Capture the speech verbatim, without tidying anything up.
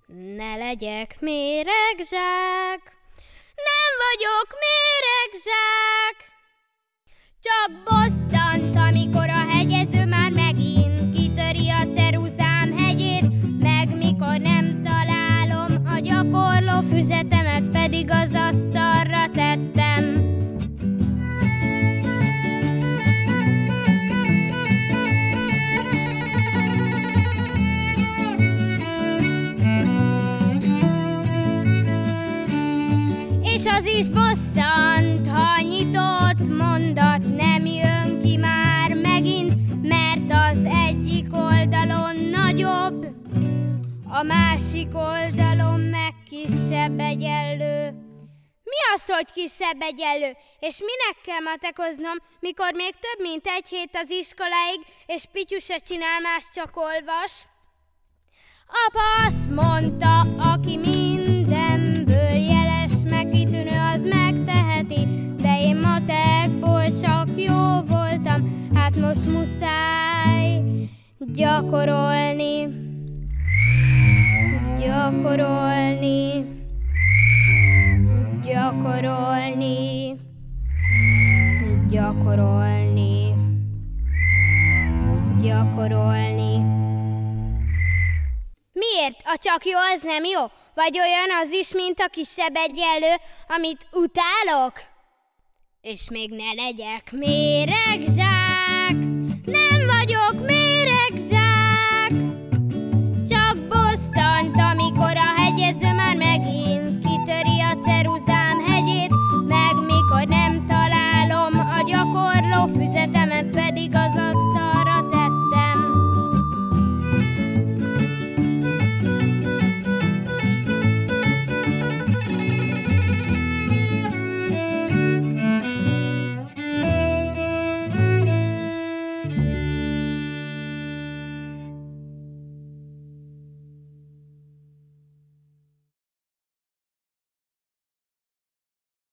Ne legyek méregzsák, nem vagyok méregzsák. Csak bosszant, amikor a hegyező már megint kitöri a ceruzám hegyét, meg mikor nem találom a gyakorló füzetemet, pedig az asztalra tettem. És az is bosszant, ha nyitott mondat nem jön ki már megint, mert az egyik oldalon nagyobb, a másik oldalon meg kisebb egyenlő. Mi az, hogy kisebb egyenlő? És minek kell matekoznom, mikor még több mint egy hét az iskoláig, és Pityu se csinál más, csak olvas? Apa azt mondta, aki mindenből jeles, meg kitűnő, az megteheti, de én matekból csak jó voltam, hát most muszáj gyakorolni, gyakorolni, gyakorolni, gyakorolni, gyakorolni. Miért? A csak jó az nem jó? Vagy olyan az is, mint a kisebb egyenlő, amit utálok? És még ne legyek méregzsák.